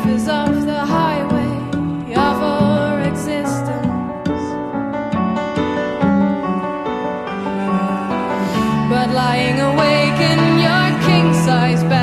is off the highway of our existence. But lying awake in your king-size bed